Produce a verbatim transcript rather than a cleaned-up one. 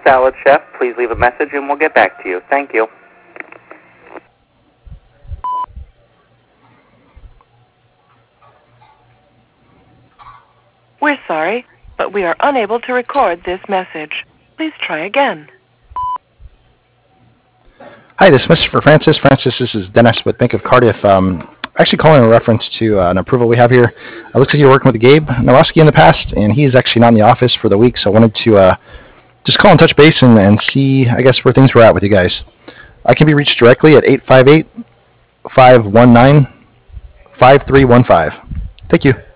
Salad Chef. Please leave a message and we'll get back to you. Thank you. We're sorry, but we are unable to record this message. Please try again. Hi, this is Mister Francis. Francis, this is Dennis with Bank of Cardiff. Um, actually calling in reference to uh, an approval we have here. It looks like you're working with Gabe Nowosky in the past, and he is actually not in the office for the week, so I wanted to uh, just call and touch base and, and see, I guess, where things were at with you guys. I can be reached directly at eight five eight, five one nine, five three one five. Thank you.